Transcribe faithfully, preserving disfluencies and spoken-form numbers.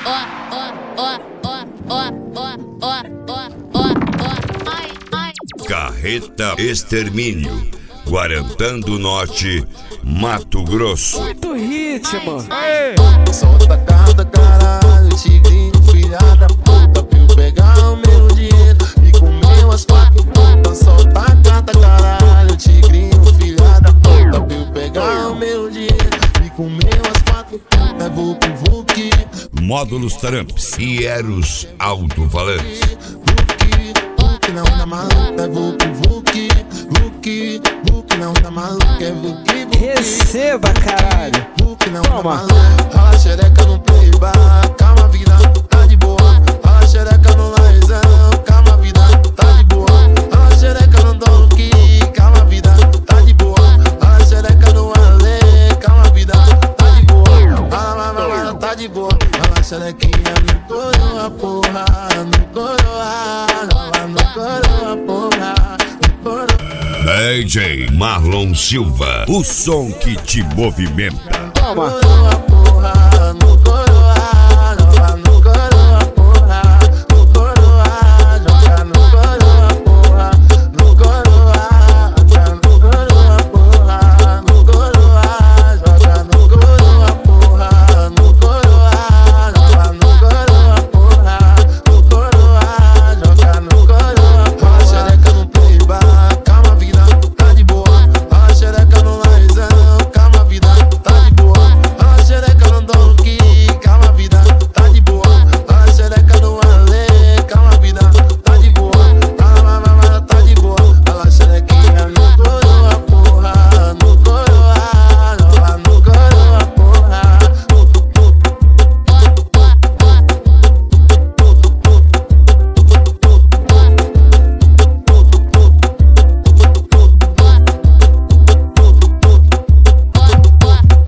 Carreta Extermínio, Guarantã do Norte, Mato Grosso. Muito ritmo. Solta a carta, caralho, tigrinho, filha da puta. Viu pegar o meu dinheiro e comer umas quatro putas. Solta a carta, caralho, tigrinho, filha da puta. Viu pegar o meu dinheiro e comer umas quatro putas. Vuki, vuki. Módulos Tramps e Eros Alto-Falantes. Vuki, vuki, não dá maluco. É vuki, vuki, vuki, vuki, não dá maluco. É vuki, vuki. Receba, caralho. Vuki, não dá Toma. maluco. Rala xereca no playbar, calma vida, tá de boa. Rala xereca no laizão, calma vida, tá de boa. Rala xereca no donkey, calma vida, tá de boa. Rala xereca no ale, calma vida, tá de boa. Rala mamãe, tá de boa. Rala xerequinha no coroa, porra, no coroa. Rala no coroa, porra, no coroa. D J Marlon Silva, o som que te movimenta. Toma. Coroa, porra.